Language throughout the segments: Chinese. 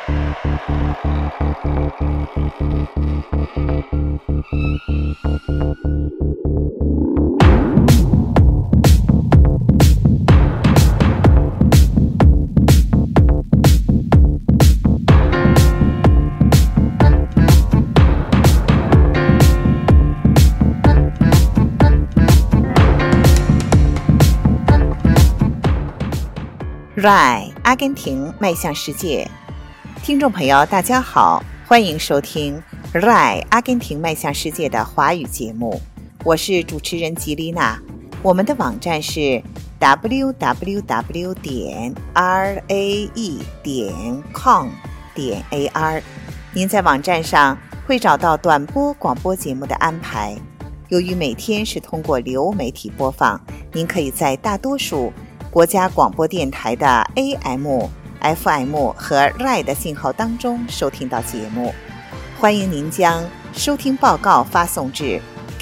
RAI 阿根廷迈向世界，听众朋友大家好，欢迎收听 RAI 阿根廷迈向世界的华语节目，我是主持人吉丽娜。我们的网站是 www.rae.com.ar， 您在网站上会找到短波广播节目的安排。由于每天是通过流媒体播放，您可以在大多数国家广播电台的 AM、FM 和 RAI 的信号当中收听到节目。欢迎您将收听报告发送至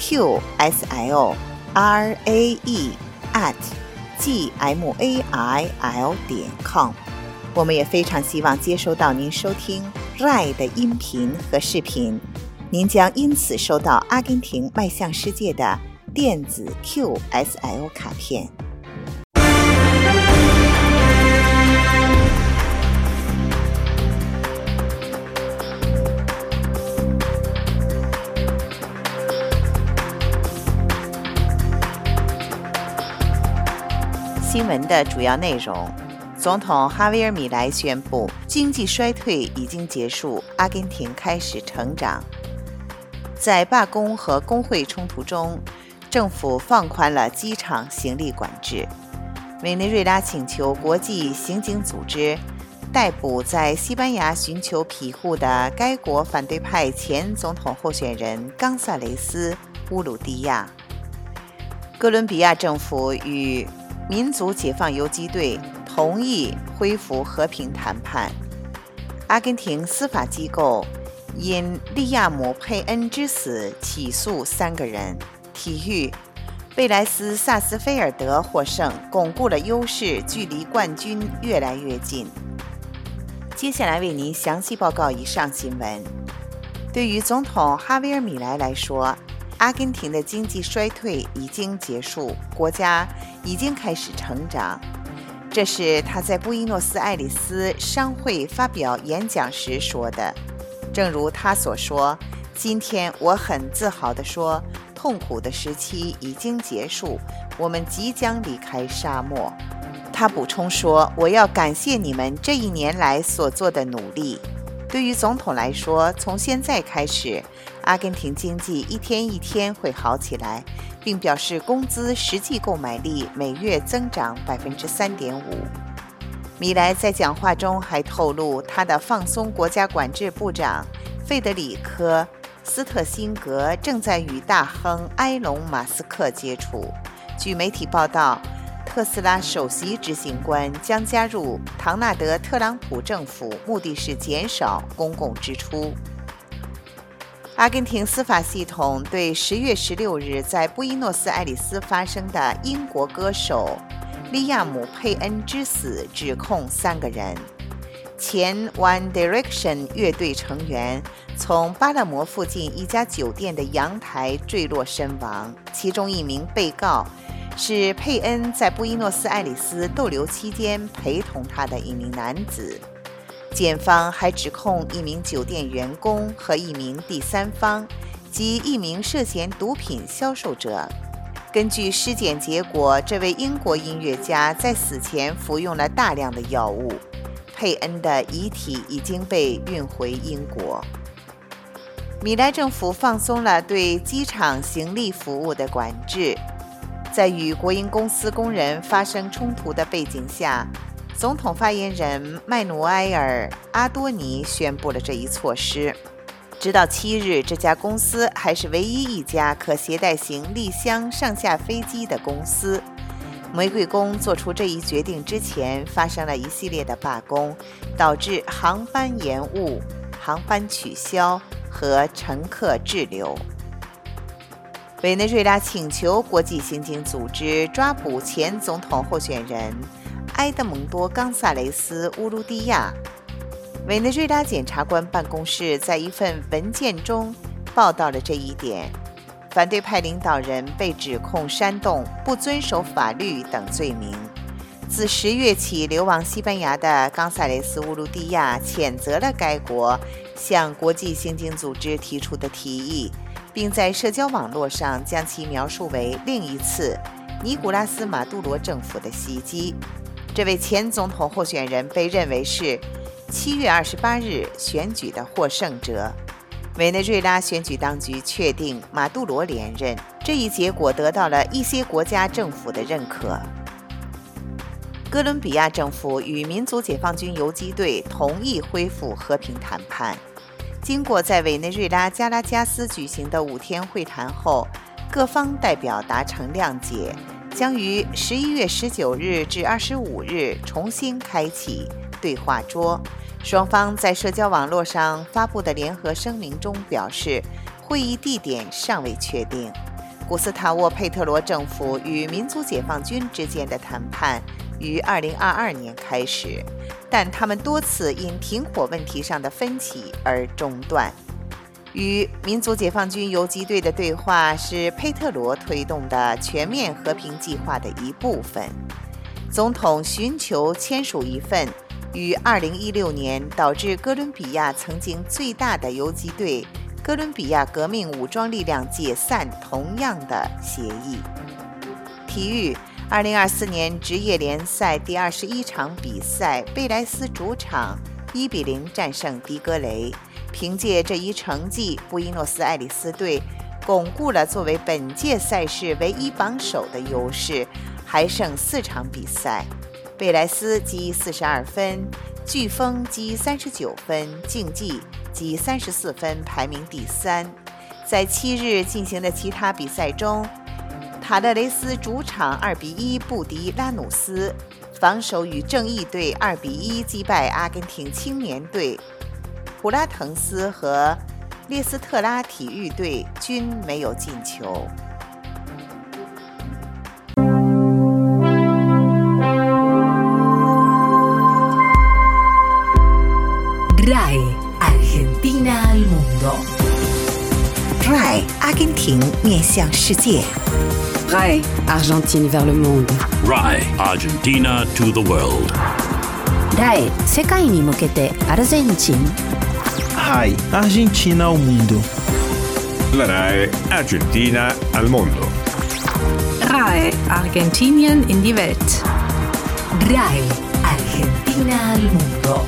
qslrae@gmail.com。 我们也非常希望接收到您收听 RAI 的音频和视频，您将因此收到阿根廷迈向世界的电子 QSL 卡片。新闻的主要内容：总统哈维尔·米莱宣布，经济衰退已经结束，阿根廷开始成长。在罢工和工会冲突中，政府放宽了机场行李管制。委内瑞拉请求国际刑警组织逮捕在西班牙寻求庇护的该国反对派前总统候选人冈萨雷斯·乌鲁蒂亚。哥伦比亚政府与民族解放游击队同意恢复和平谈判。阿根廷司法机构因利亚姆·佩恩之死起诉3个人。体育，贝莱斯·萨斯菲尔德获胜，巩固了优势，距离冠军越来越近。接下来为您详细报告以上新闻。对于总统哈维尔·米莱来说，阿根廷的经济衰退已经结束，国家已经开始成长。这是他在布宜诺斯艾利斯商会发表演讲时说的。正如他所说，今天我很自豪地说，痛苦的时期已经结束，我们即将离开沙漠。他补充说，我要感谢你们这1年来所做的努力。对于总统来说，从现在开始，阿根廷经济一天一天会好起来，并表示工资实际购买力每月增长 3.5%。 米莱在讲话中还透露，他的放松国家管制部长费德里科·斯特辛格正在与大亨埃隆·马斯克接触。据媒体报道，特斯拉首席执行官将加入唐纳德·特朗普政府，目的是减少公共支出。阿根廷司法系统对10月16日在布宜诺斯艾利斯发生的英国歌手利亚姆·佩恩之死指控3个人。前 One Direction 乐队成员从巴勒摩附近一家酒店的阳台坠落身亡，其中1名被告是佩恩在布宜诺斯艾利斯逗留期间陪同他的1名男子。检方还指控1名酒店员工和1名第三方及1名涉嫌毒品销售者。根据尸检结果，这位英国音乐家在死前服用了大量的药物。佩恩的遗体已经被运回英国。米莱政府放松了对机场行李服务的管制。在与国营公司工人发生冲突的背景下，总统发言人麦努埃尔·阿多尼宣布了这一措施。直到7日，这家公司还是唯一一家可携带行李箱上下飞机的公司。玫瑰宫做出这一决定之前，发生了一系列的罢工，导致航班延误、航班取消和乘客滞留。委内瑞拉请求国际刑警组织抓捕前总统候选人埃德蒙多·冈萨雷斯·乌鲁蒂亚。 委内瑞拉检察官办公室在一份文件中报道了这一点。反对派领导人被指控煽动、不遵守法律等罪名。自10月起流亡西班牙的冈萨雷斯·乌鲁蒂亚谴责了该国向国际刑警组织提出的提议，并在社交网络上将其描述为另一次尼古拉斯·马杜罗政府的袭击。这位前总统候选人被认为是7月28日选举的获胜者。委内瑞拉选举当局确定马杜罗连任，这一结果得到了一些国家政府的认可。哥伦比亚政府与民族解放军游击队同意恢复和平谈判。经过在委内瑞拉加拉加斯举行的5天会谈后，各方代表达成谅解，将于11月19日至25日重新开启对话桌。双方在社交网络上发布的联合声明中表示，会议地点尚未确定。古斯塔沃·佩特罗政府与民族解放军之间的谈判于2022年开始，但他们多次因停火问题上的分歧而中断。与民族解放军游击队的对话是佩特罗推动的全面和平计划的一部分。总统寻求签署一份于2016年导致哥伦比亚曾经最大的游击队哥伦比亚革命武装力量解散同样的协议。体育2024年职业联赛第21场比赛，贝莱斯主场1-0战胜迪格雷。凭借这一成绩，布宜诺斯艾利斯队巩固了作为本届赛事唯一榜首的优势，还剩4场比赛。贝莱斯积42分，飓风积39分，竞技积34分，排名第3。在7日进行的其他比赛中，塔勒雷斯主场2-1不敌拉努斯，防守与正义队2-1击败阿根廷青年队，普拉滕斯和列斯特拉体育队均没有进球。 RAI Argentina al mundo. RAI 阿根廷面向世界。 RAI Argentine vers le monde. RAI Argentina to the world. RAI 世界に向けてアルゼンチン。 RAI Argentina al mundo. La RAI Argentina al mondo. RAI Argentinien in die Welt. RAI Argentina al mundo.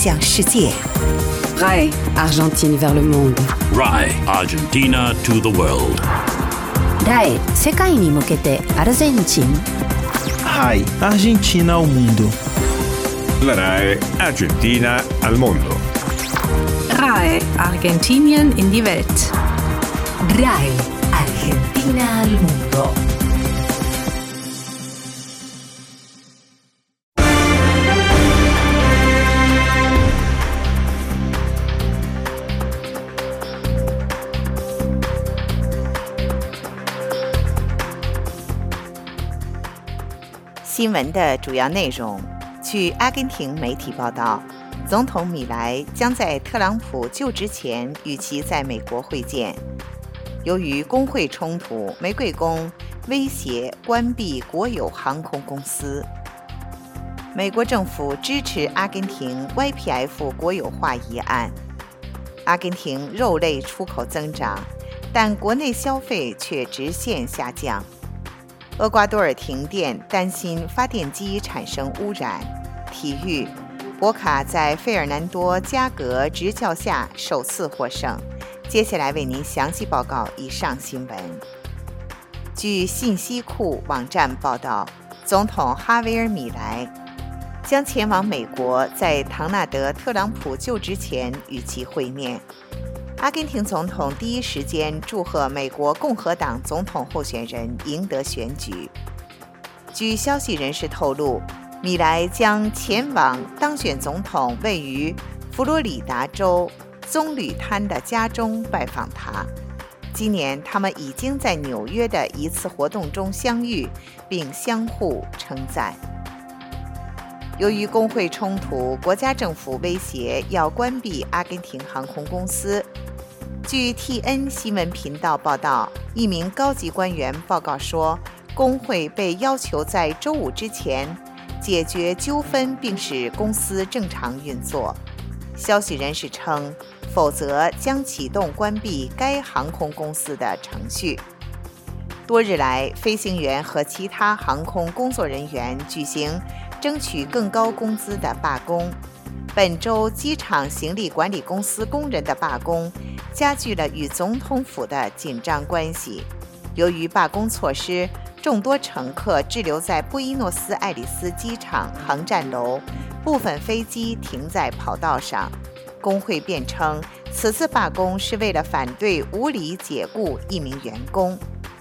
向世界。 RAI Argentine vers le monde. RAI Argentina to the world. RAI 世界に向けてアルゼンチン。 RAI Argentina ao mundo. La RAI Argentina al mondo. RAI Argentinien in die Welt. RAI Argentina al mundo. 新闻的主要内容。据阿根廷媒体报道，总统米莱将在特朗普就职前与其在美国会见。由于工会冲突，玫瑰宫威胁关闭国有航空公司。美国政府支持阿根廷 YPF 国有化议案。阿根廷肉类出口增长，但国内消费却直线下降。厄瓜多尔停电，担心发电机产生污染。体育，博卡在费尔南多加格执教下首次获胜。接下来为您详细报告以上新闻。据信息库网站报道，总统哈维尔·米莱将前往美国，在唐纳德·特朗普就职前与其会面。阿根廷总统第一时间祝贺美国共和党总统候选人赢得选举。据消息人士透露，米莱将前往当选总统位于佛罗里达州棕榈滩的家中拜访他。今年他们已经在纽约的一次活动中相遇，并相互称赞。由于工会冲突，国家政府威胁要关闭阿根廷航空公司。据 TN 新闻频道报道，一名高级官员报告说，工会被要求在周五之前解决纠纷并使公司正常运作。消息人士称，否则将启动关闭该航空公司的程序。多日来，飞行员和其他航空工作人员举行争取更高工资的罢工。本周机场行李管理公司工人的罢工加剧了与总统府的紧张关系。由于罢工措施，众多乘客滞留在布宜诺斯艾利斯机场航站楼，部分飞机停在跑道上。工会辩称，此次罢工是为了反对无理解雇一名员工。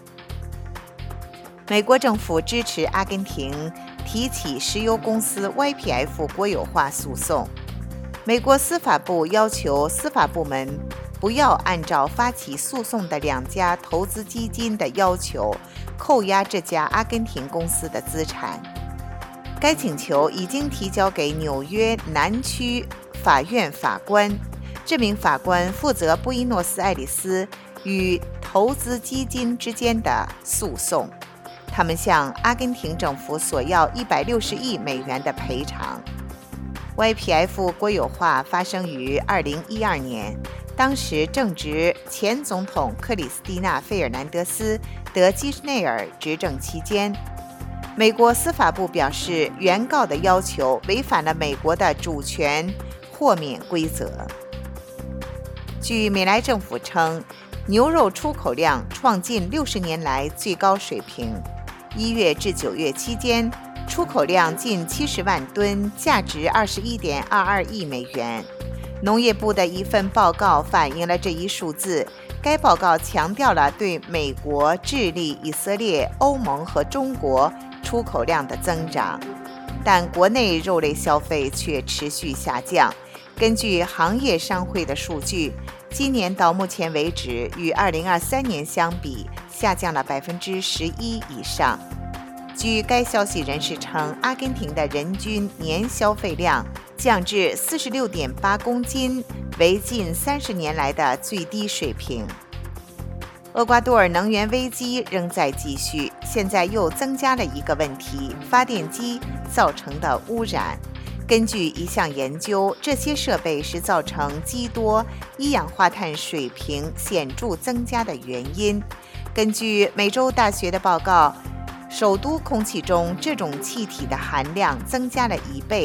美国政府支持阿根廷提起石油公司 YPF 国有化诉讼。美国司法部要求司法部门不要按照发起诉讼的两家投资基金的要求扣押这家阿根廷公司的资产。该请求已经提交给纽约南区法院法官，这名法官负责布宜诺斯艾利斯与投资基金之间的诉讼。他们向阿根廷政府索要160亿美元的赔偿。YPF 国有化发生于2012年，当时正值前总统克里斯蒂娜·费尔南德斯·德基内尔执政期间。美国司法部表示，原告的要求违反了美国的主权豁免规则。据米莱政府称，牛肉出口量创近60年来最高水平。1月至9月期间，出口量近70万吨，价值21.22亿美元。农业部的一份报告反映了这一数字。该报告强调了对美国、智利、以色列、欧盟和中国出口量的增长，但国内肉类消费却持续下降。根据行业商会的数据，今年到目前为止，与2023年相比，下降了11%以上。据该消息人士称，阿根廷的人均年消费量降至46.8公斤，为近30年来的最低水平。厄瓜多尔能源危机仍在继续，现在又增加了一个问题：发电机造成的污染。根据一项研究，这些设备是造成基多一氧化碳水平显著增加的原因。根据美洲大学的报告，首都空气中这种气体的含量增加了1倍，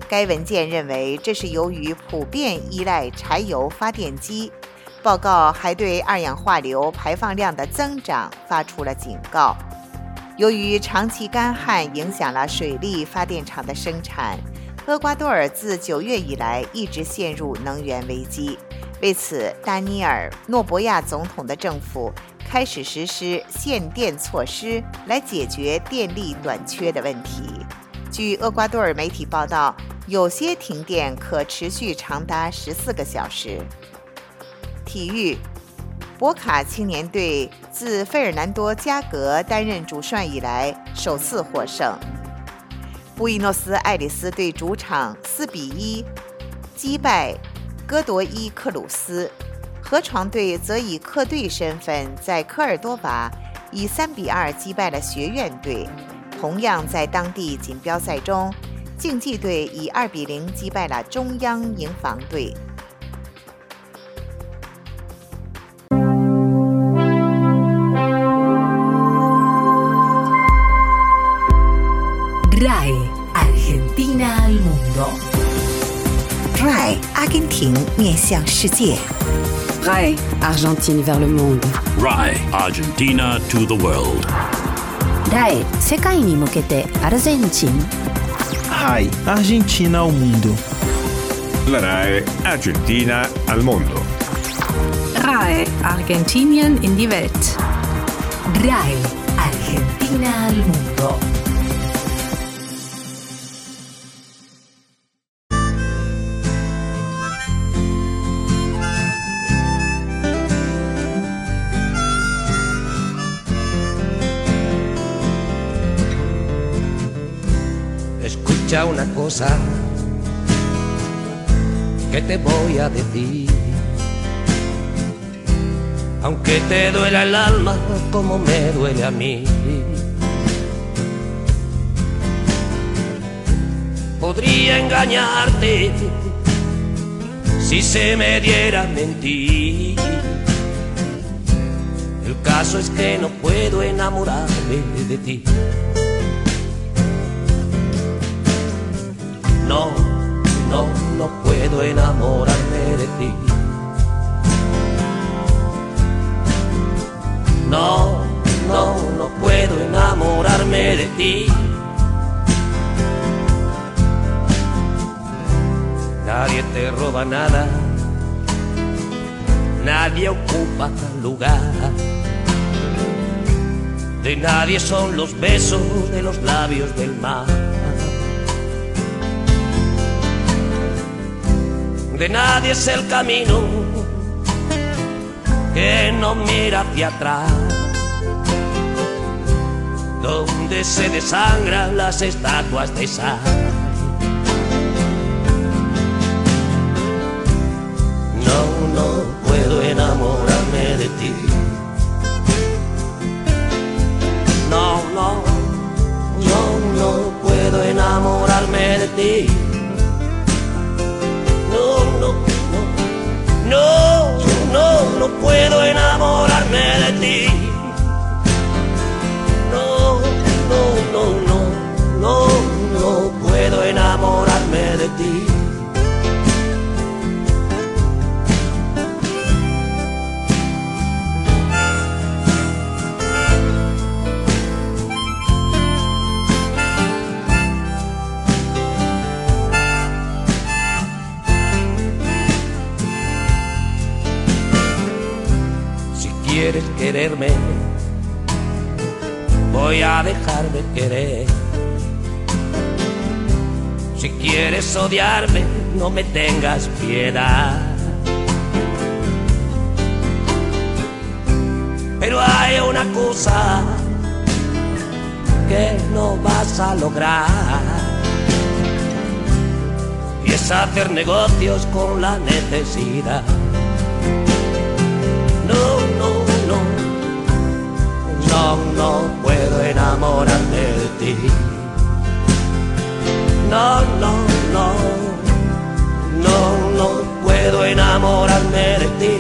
该文件认为，这是由于普遍依赖柴油发电机。报告还对二氧化硫排放量的增长发出了警告。由于长期干旱影响了水力发电厂的生产，厄瓜多尔自9月以来一直陷入能源危机。为此，丹尼尔·诺博亚总统的政府开始实施限电措施来解决电力短缺的问题。据厄瓜多尔媒体报道，有些停电可持续长达14个小时。体育，博卡青年队自费尔南多·加格担任主帅以来首次获胜。布宜诺斯艾利斯队主场4-1击败戈多伊克鲁斯，河床队则以客队身份在科尔多瓦以3-2击败了学院队。同样在当地锦标赛中，竞技队以2-0击败了中央营房队。 RAI Argentina al mundo. RAI 阿根廷面向世界。 RAI Argentine vers le monde. RAI Argentina to the world. RAI 世界に向けてアルゼンチン。 RAI Argentina ao mundo. La RAI Argentina al mondo. RAI Argentinien in die Welt. RAI Argentina al mundo. Escucha una cosa que te voy a decir, aunque te duela el alma como me duele a mí. Podría engañarte si se me diera mentir. El caso es que no puedo enamorarme de ti. No, no, no puedo enamorarme de ti. No, no, no puedo enamorarme de ti. Nadie te roba nada, nadie ocupa lugar. De nadie son los besos de los labios del mar. De nadie es el camino que no mira hacia atrás, donde se desangran las estatuas de sal. No, no puedo enamorarme de ti. No, no, no, no puedo enamorarme de ti. No, no, no puedo enamorarme de ti. No, no, no, no, no, no puedo enamorarme de ti. Quieres quererme, voy a dejarme querer. Si quieres odiarme, no me tengas piedad. Pero hay una cosa que no vas a lograr, y es hacer negocios con la necesidad. No, no, no, no, no puedo enamorarme de ti. No, no, no, no, no puedo enamorarme de ti.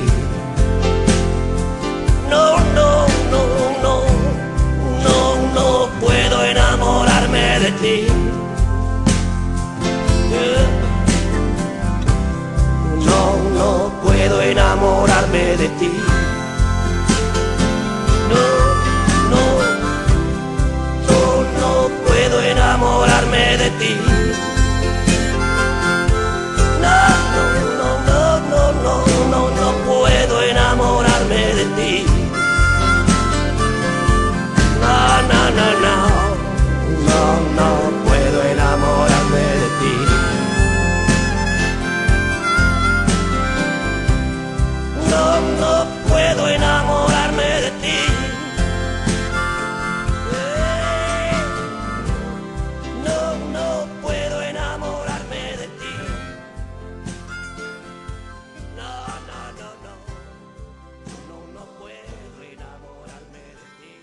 No, no, no, no, no, no puedo enamorarme de ti. enamorarme de ti. No, no, yo no puedo enamorarme de ti. No, no, no, no, no, no, no, no puedo enamorarme de ti. No, no, no, no, no, no puedo enamorarme de ti. No, no puedo enamorarme de ti. No, no puedo enamorarme de ti. No, no, no, no. No, no puedo enamorarme de ti.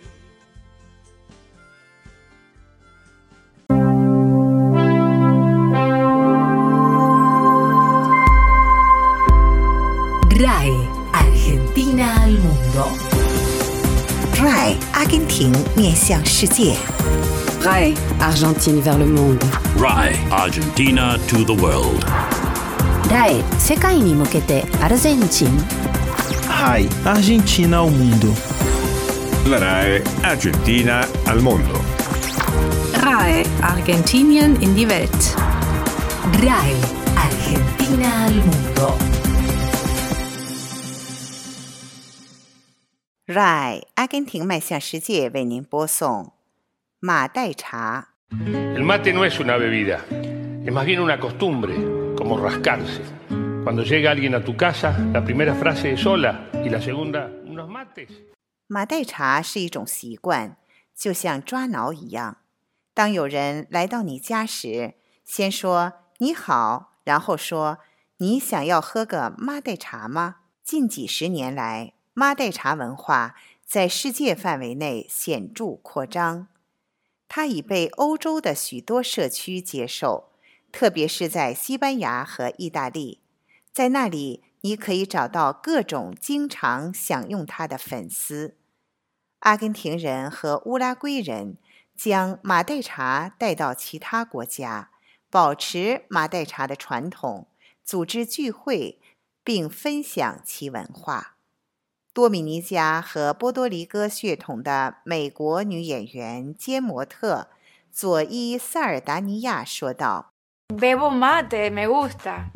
RAE Argentina al mundo. RAI 阿根廷面向世界。 RAE Argentine vers le monde. RAI Argentina to the world. RAE 世界に向けてアルゼンチン。 RAI Argentina ao mundo. La RAE Argentina al mondo. RAE Argentinien in die Welt. RAE Argentina al mundo. RAI 阿根廷迈向世界为您播送马黛茶。 El mate no es una bebida, es más bien una costumbre, como rascarse. Cuando llega alguien a tu casa, la primera frase es hola y la segunda, unos mates. 马黛茶是一种习惯，就像抓挠一样。当有人来到你家时，先说你好，然后说你想要喝个马黛茶吗？近几十年来，马黛茶文化在世界范围内显著扩张。它已被欧洲的许多社区接受，特别是在西班牙和意大利。在那里，你可以找到各种经常享用它的粉丝。阿根廷人和乌拉圭人将马黛茶带到其他国家，保持马黛茶的传统，组织聚会，并分享其文化。多米尼加和波多黎各血统的美国女演员兼模特佐伊·萨尔达尼亚说道 Bebo mate, me gusta.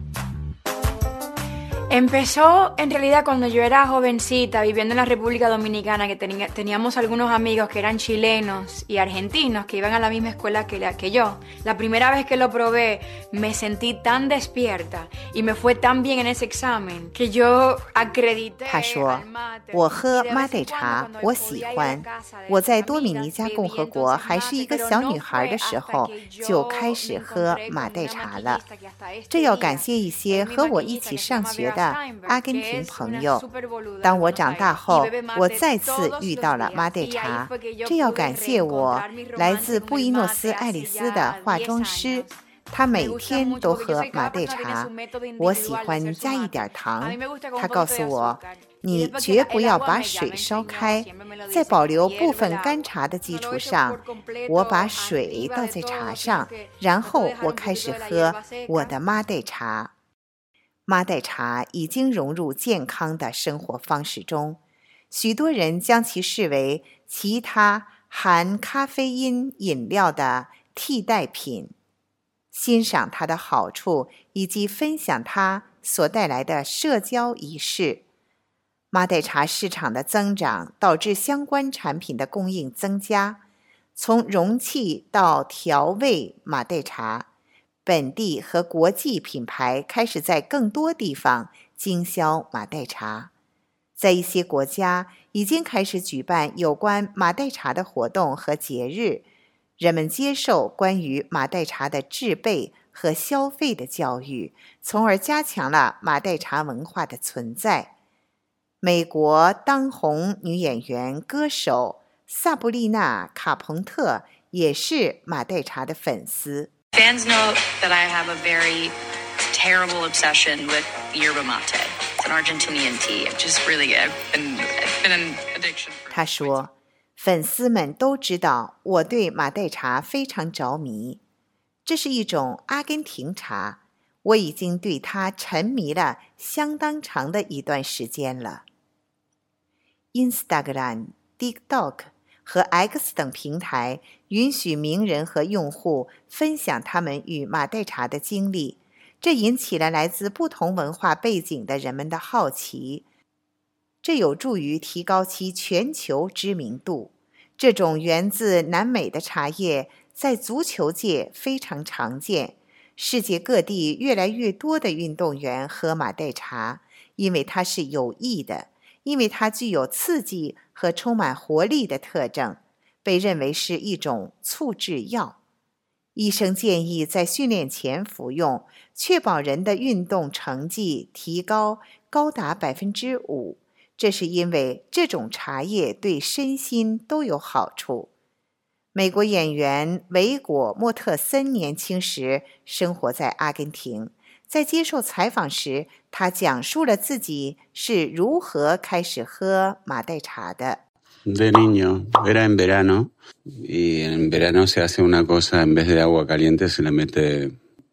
Empezó en realidad cuando yo era jovencita viviendo en la República Dominicana, que teníamos algunos amigos que eran chilenos y argentinos que iban a la misma escuela que yo. La primera vez que lo probé me sentí tan despierta y me fue tan bien en ese examen que yo acredité 他说我喝马黛茶我喜欢，我在多米尼加共和国还是一个小女孩的时候就开始喝马黛茶了。这要感谢一些和我一起上学的阿根廷朋友。当我长大后，我再次遇到了马黛茶，这要感谢我来自布宜诺斯艾利斯的化妆师，他每天都喝马黛茶。我喜欢加一点糖，他告诉我，你绝不要把水烧开，在保留部分干茶的基础上，我把水倒在茶上，然后我开始喝我的马黛茶。马黛茶已经融入健康的生活方式中，许多人将其视为其他含咖啡因饮料的替代品。欣赏它的好处以及分享它所带来的社交仪式。马黛茶市场的增长导致相关产品的供应增加，从容器到调味马黛茶，本地和国际品牌开始在更多地方经销马黛茶。在一些国家已经开始举办有关马黛茶的活动和节日，人们接受关于马黛茶的制备和消费的教育，从而加强了马黛茶文化的存在。美国当红女演员歌手萨布丽娜·卡彭特也是马黛茶的粉丝。 Fans know that I have a very terrible obsession with yerba mate. It's an Argentinian tea. I've been an addiction. 他说，粉丝们都知道我对马黛茶非常着迷。这是一种阿根廷茶， 我已经对它沉迷了相当长的一段时间了。Instagram、TikTok 和 X 等平台允许名人和用户分享他们与马黛茶的经历，这引起了来自不同文化背景的人们的好奇，这有助于提高其全球知名度。这种源自南美的茶叶在足球界非常常见，世界各地越来越多的运动员喝马黛茶，因为它是有益的，因为它具有刺激和充满活力的特征，被认为是一种促致药。医生建议在训练前服用，确保人的运动成绩提高高达 5%， 这是因为这种茶叶对身心都有好处。美国演员维果·莫特森年轻时生活在阿根廷，在接受采访时，他讲述了自己是如何开始喝马黛茶的。 De niño, era en verano, y en verano se hace una cosa, en vez de agua caliente se le mete,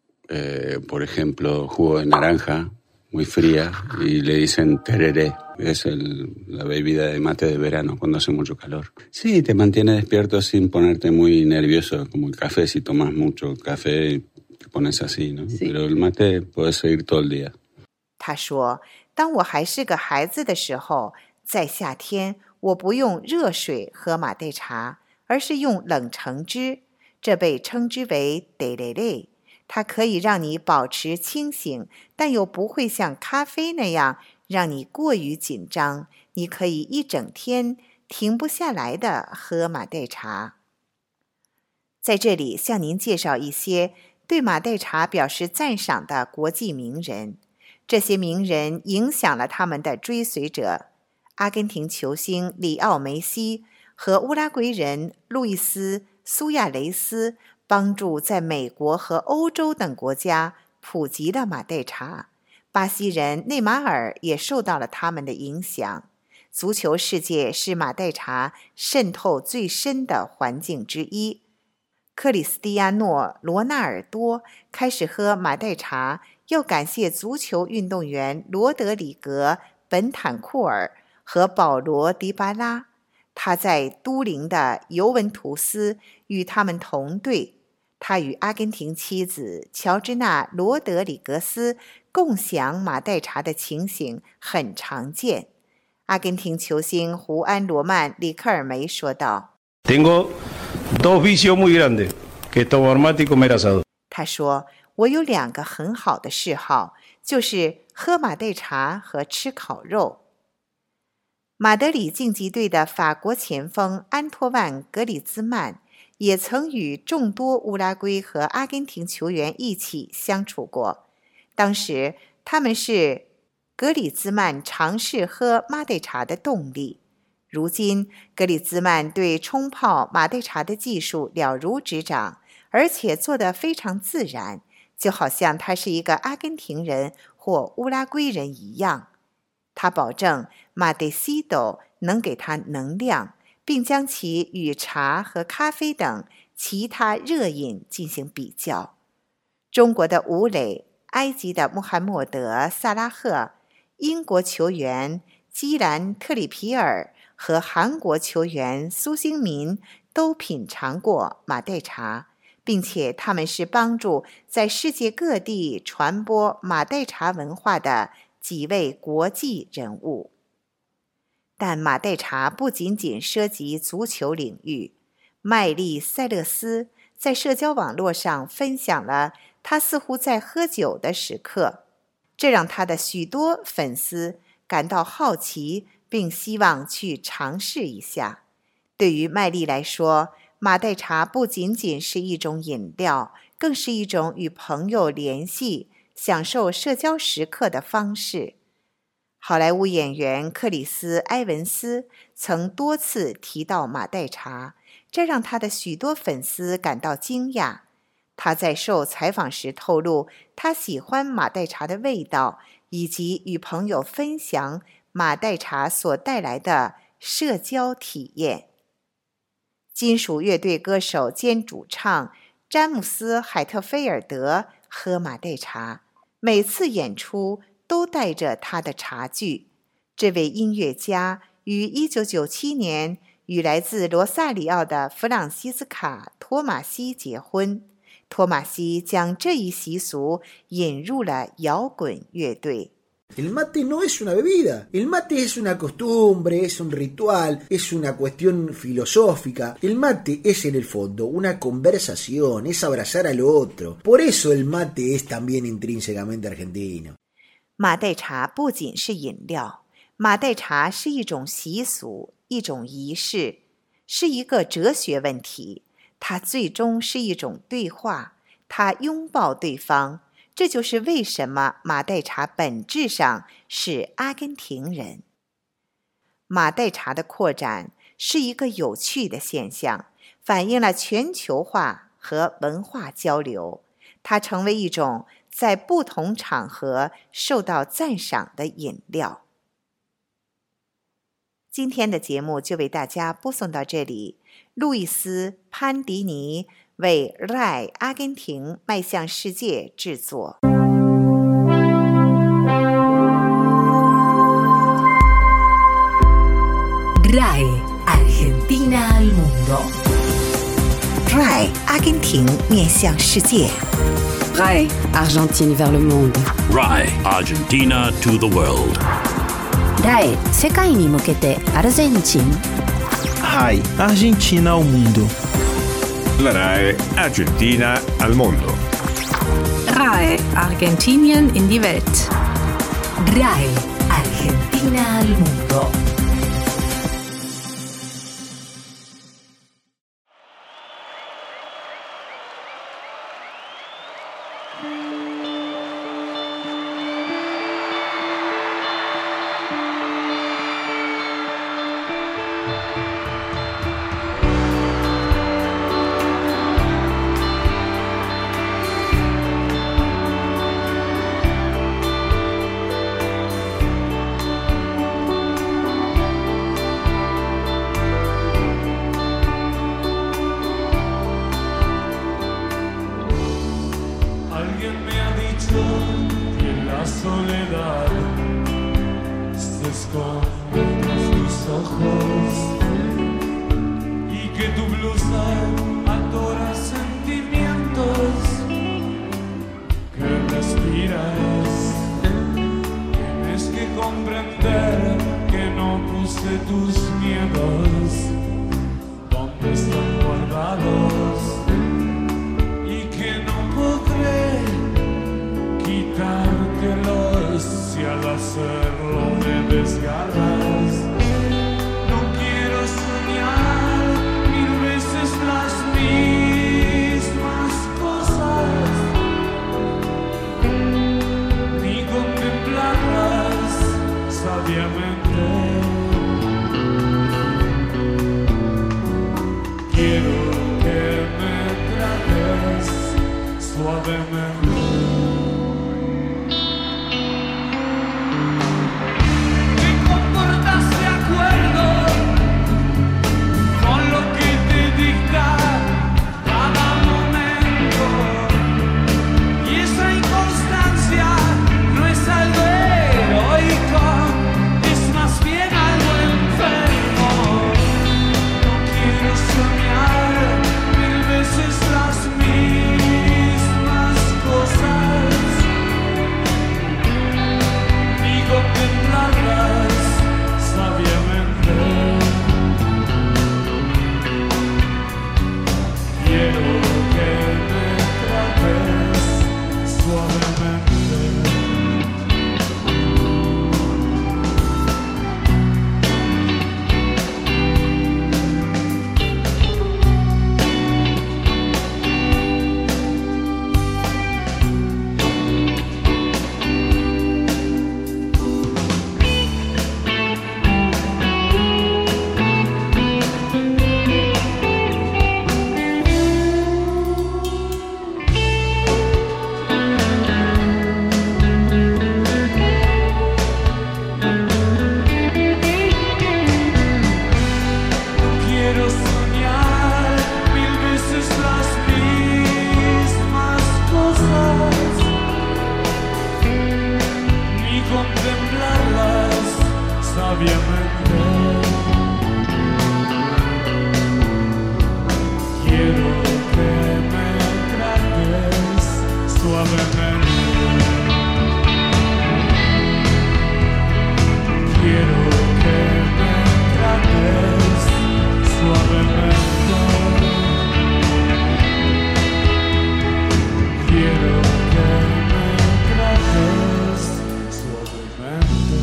por ejemplo, jugo de naranja, muy fría, y le dicen tereré, es la bebida de mate de verano cuando hace mucho calor. Sí, te mantiene despierto sin ponerte muy nervioso, como el café, si tomas mucho café te pones así, ¿no? Sí. Pero el mate puedes seguir todo el día. 他说，当我还是个孩子的时候，在夏天我不用热水喝马黛茶，而是用冷橙汁，这被称之为 tereré。它可以让你保持清醒，但又不会像咖啡那样让你过于紧张。你可以一整天停不下来地喝马黛茶。在这里向您介绍一些对马黛茶表示赞赏的国际名人，这些名人影响了他们的追随者。阿根廷球星里奥梅西和乌拉圭人路易斯·苏亚雷斯帮助在美国和欧洲等国家普及了马黛茶。巴西人内马尔也受到了他们的影响。足球世界是马黛茶渗透最深的环境之一。克里斯蒂亚诺·罗纳尔多开始喝马黛茶，要感谢足球运动员罗德里格·本坦库尔和保罗·迪巴拉。他在都灵的尤文图斯与他们同队，他与阿根廷妻子乔治娜·罗德里格斯共享马黛茶的情形很常见。阿根廷球星胡安·罗曼·里克尔梅说道 Tengo dos vicios muy grandes, que tomar mate y comer asado. 他说，我有2个很好的嗜好，就是喝马黛茶和吃烤肉。马德里竞技队的法国前锋安托万·格里兹曼也曾与众多乌拉圭和阿根廷球员一起相处过，当时他们是格里兹曼尝试喝马黛茶的动力。如今，格里兹曼对冲泡马黛茶的技术了如指掌，而且做得非常自然，就好像他是一个阿根廷人或乌拉圭人一样。他保证马黛西斗能给他能量，并将其与茶和咖啡等其他热饮进行比较。中国的吴磊、埃及的穆罕默德·萨拉赫、英国球员基兰·特里皮尔和韩国球员苏兴民都品尝过马黛茶，并且他们是帮助在世界各地传播马黛茶文化的几位国际人物。但马黛茶不仅仅涉及足球领域。麦丽·塞勒斯在社交网络上分享了他似乎在喝酒的时刻，这让他的许多粉丝感到好奇，并希望去尝试一下。对于麦丽来说，马黛茶不仅仅是一种饮料，更是一种与朋友联系、享受社交时刻的方式。好莱坞演员克里斯·埃文斯曾多次提到马黛茶，这让他的许多粉丝感到惊讶。他在受采访时透露，他喜欢马黛茶的味道，以及与朋友分享马黛茶所带来的社交体验。金属乐队歌手兼主唱詹姆斯·海特菲尔德喝马黛茶， 每次演出都带着他的茶具。这位音乐家于1997年与来自罗萨里奥的弗朗西斯卡·托马西结婚。托马西将这一习俗引入了摇滚乐队。 El mate no es una bebida, el mate es una costumbre, es un ritual, es una cuestión filosófica. El mate es en el fondo una conversación, es abrazar al otro. Por eso el mate es también intrínsecamente argentino. 马黛茶不仅是饮料，马黛茶是一种习俗，一种仪式，是一个哲学问题。它最终是一种对话，它拥抱对方。这就是为什么马黛茶本质上是阿根廷人。马黛茶的扩展是一个有趣的现象，反映了全球化和文化交流。它成为一种在不同场合受到赞赏的饮料。今天的节目就为大家播送到这里。路易斯·潘迪尼为 RAI 阿根廷迈向世界制作。 RAI Argentina al mundo. RAI 阿根廷面向世界。 RAI Argentine vers le monde. RAI Argentina to the world. RAI 世界に向けてアルゼンチン。 RAI Argentina ao mundo. La RAI Argentina al mondo. RAI Argentinien in die Welt. RAI Argentina al mundo. Es más bien contemplarlas sabiamente. Quiero que me trates suavemente. Quiero que me trates suavemente. Quiero que me trates suavemente.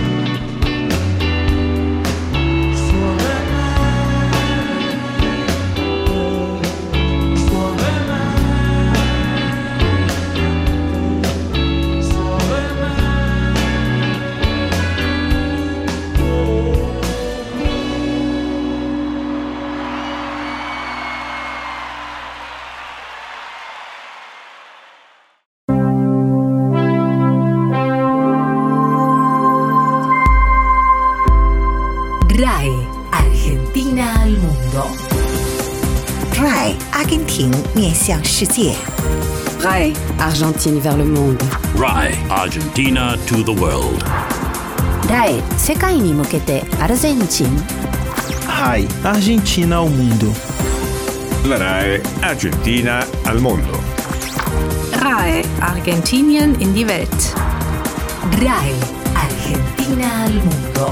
RAE Argentina al mundo. RAI 阿根廷面向世界。 RAE Argentine vers le monde. RAI Argentina to the world. RAE 世界に向けてアルゼンチン。 RAI Argentina ao mundo. La RAE Argentina al mondo. RAE Argentinien in die Welt. RAE Argentina al mundo.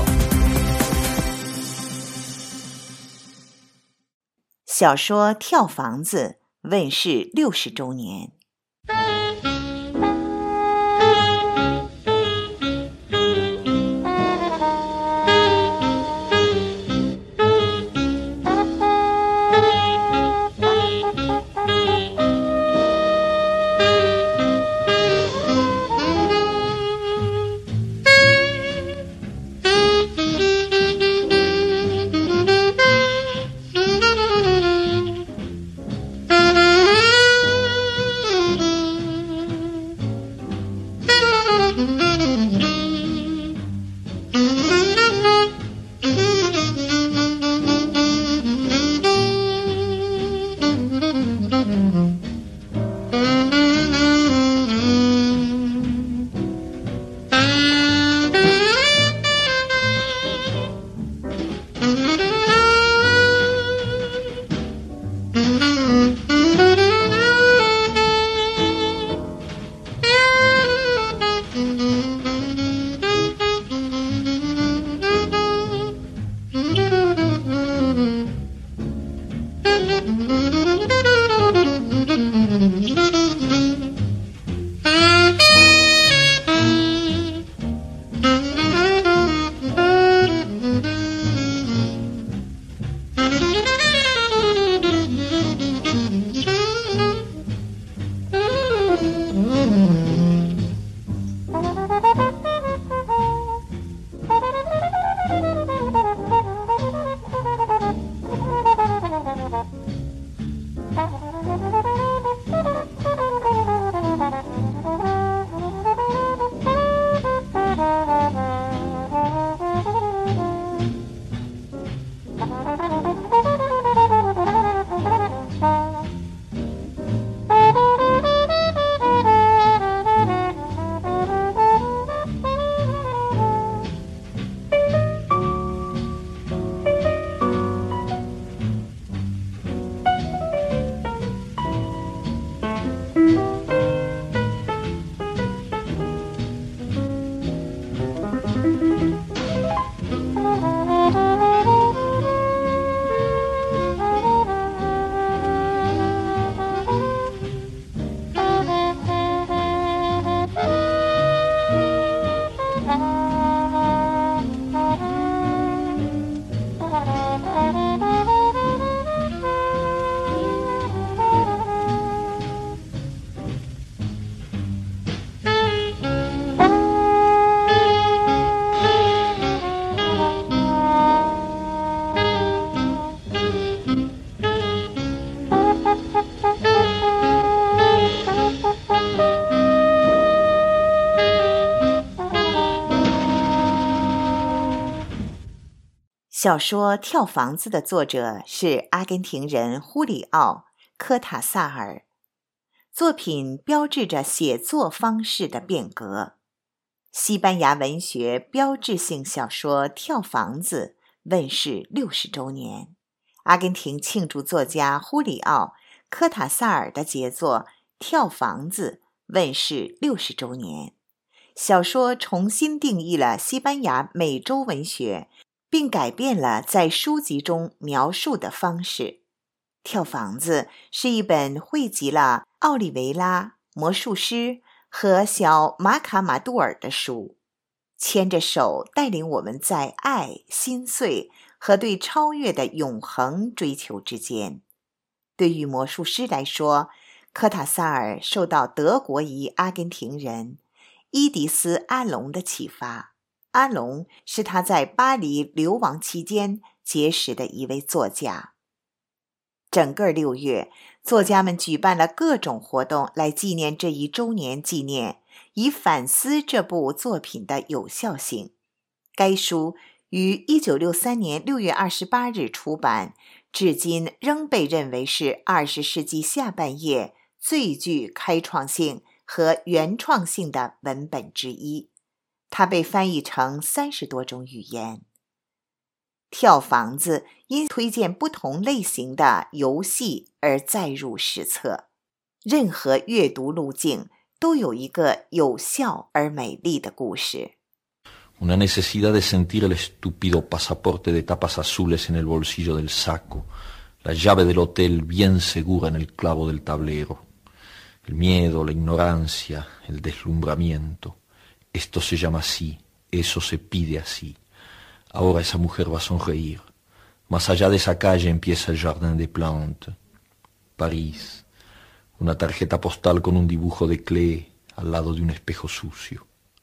小说《跳房子》问世60周年。小说《跳房子》的作者是阿根廷人胡里奥·科塔萨尔，作品标志着写作方式的变革。 西班牙文学标志性小说《跳房子》问世60周年，阿根廷庆祝作家胡里奥·科塔萨尔的杰作《跳房子》问世60周年。小说重新定义了西班牙美洲文学，并改变了在书籍中描述的方式。跳房子是一本汇集了奥利维拉、魔术师和小马卡马杜尔的书，牵着手带领我们在爱、心碎和对超越的永恒追求之间。对于魔术师来说，科塔萨尔受到德国裔阿根廷人伊迪丝·阿隆的启发。阿隆是他在巴黎流亡期间结识的一位作家。整个6月，作家们举办了各种活动来纪念这一周年纪念，以反思这部作品的有效性。该书于1963年6月28日出版，至今仍被认为是20世纪下半叶最具开创性和原创性的文本之一。它被翻译成30多种语言。跳房子因推荐不同类型的游戏而载入史册。任何阅读路径都有一个有效而美丽的故事。 Una necesidad de sentir el estúpido pasaporte de tapas azules en el bolsillo del saco, la llave del hotel bien segura en el clavo del tablero, el miedo, la ignorancia, el deslumbramiento. Esto se llama así, eso se pide así. Ahora esa mujer va a sonreír. Más allá de esa calle empieza el Jardin des Plantes. París. Una tarjeta postal con un dibujo de Klee al lado de un espejo sucio.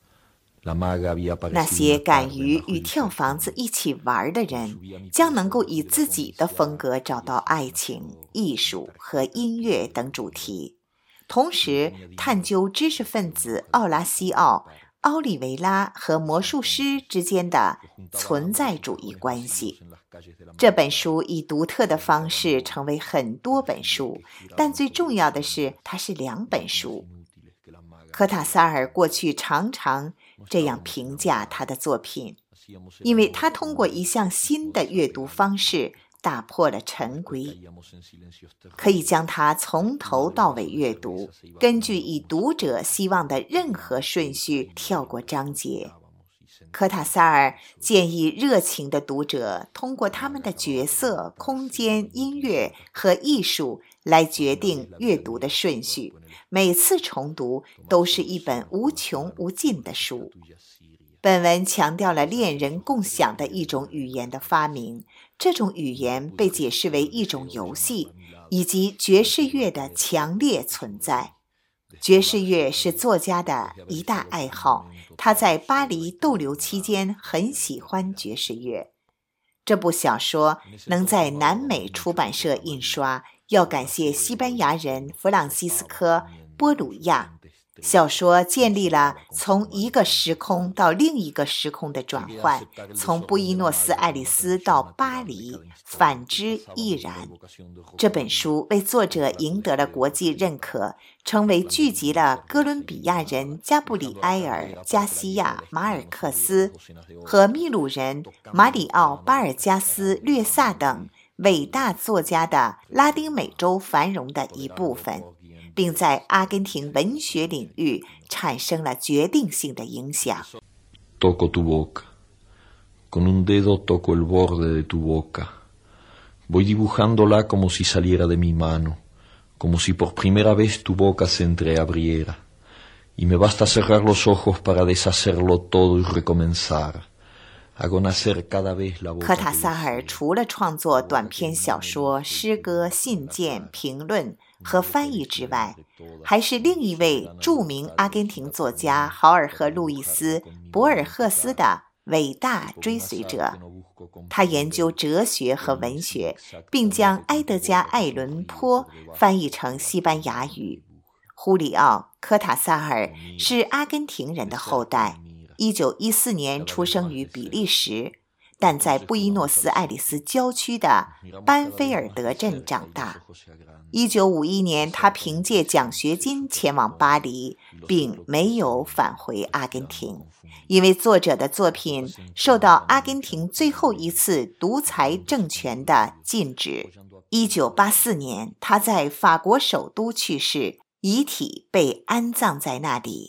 La maga había aparecido. 那些敢于与跳房子一起玩的人，将能够以自己的风格找到爱情、艺术和音乐等主题，同时探究知识分子奥拉西奥、奥利维拉和魔术师之间的存在主义关系。这本书以独特的方式成为很多本书，但最重要的是它是2本书。科塔萨尔过去常常这样评价他的作品，因为他通过一项新的阅读方式打破了陈规，可以将它从头到尾阅读，根据以读者希望的任何顺序跳过章节。科塔萨尔建议热情的读者通过他们的角色、空间、音乐和艺术来决定阅读的顺序，每次重读都是一本无穷无尽的书。本文强调了恋人共享的一种语言的发明，这种语言被解释为一种游戏，以及爵士乐的强烈存在。爵士乐是作家的一大爱好，他在巴黎逗留期间很喜欢爵士乐。这部小说能在南美出版社印刷，要感谢西班牙人弗朗西斯科·波鲁亚。小说建立了从一个时空到另一个时空的转换，从布宜诺斯艾利斯到巴黎，反之亦然。这本书为作者赢得了国际认可，成为聚集了哥伦比亚人加布里埃尔·加西亚·马尔克斯和秘鲁人马里奥·巴尔加斯·略萨等伟大作家的拉丁美洲繁荣的一部分，并在阿根廷文学领域产生了决定性的影响。 Toco tu boca. Con un dedo toco el borde de tu boca. Voy dibujándola como si saliera de mi mano, como si por primera vez tu boca se entreabriera. Y me basta cerrar los ojos para deshacerlo todo y recomenzar. Hago nacer cada vez la boca. 科塔萨尔除了创作短篇小说、诗歌、信件、评论和翻译之外，还是另一位著名阿根廷作家豪尔赫·路易斯·博尔赫斯的伟大追随者。他研究哲学和文学，并将埃德加·艾伦坡翻译成西班牙语。胡里奥·科塔萨尔是阿根廷人的后代，1914年出生于比利时， 但在布宜诺斯艾利斯郊区的班菲尔德镇长大。1951年，他凭借奖学金前往巴黎，并没有返回阿根廷，因为作者的作品受到阿根廷最后一次独裁政权的禁止。1984年，他在法国首都去世，遗体被安葬在那里。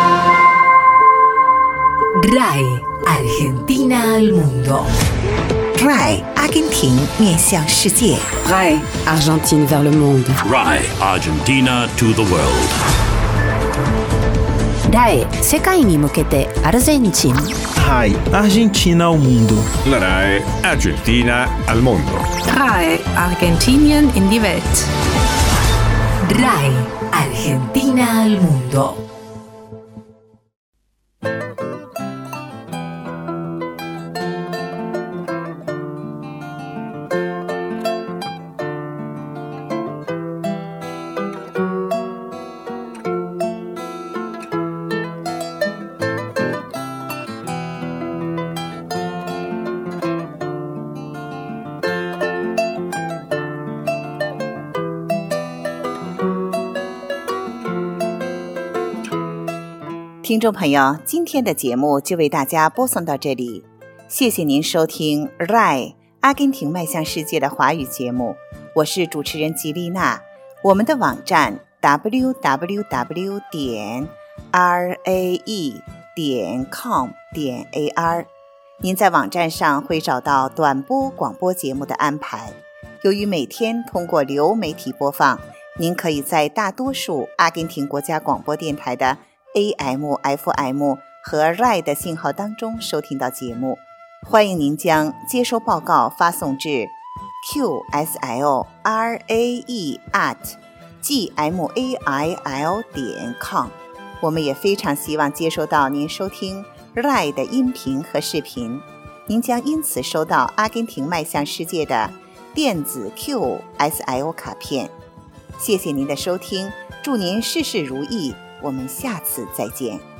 RAE, Argentina al mundo. RAI 阿根廷面向世界。 RAI Argentine vers le monde. RAI Argentina to the world. RAI 世界に向けてアルゼンチン。 RAI Argentina ao mundo. La RAI Argentina al mondo. RAI Argentinien in die Welt. RAI Argentina al mundo. 听众朋友，今天的节目就为大家播送到这里，谢谢您收听 RAI 阿根廷迈向世界的华语节目，我是主持人吉丽娜。我们的网站 www.rae.com.ar， 您在网站上会找到短波广播节目的安排。由于每天通过流媒体播放，您可以在大多数阿根廷国家广播电台的AM、FM 和 RAI 的信号当中收听到节目，欢迎您将接收报告发送至 qslarae@gmail.com。 我们也非常希望接收到您收听 RAI 的音频和视频，您将因此收到阿根廷迈向世界的电子 QSL 卡片。谢谢您的收听，祝您事事如意，我们下次再见。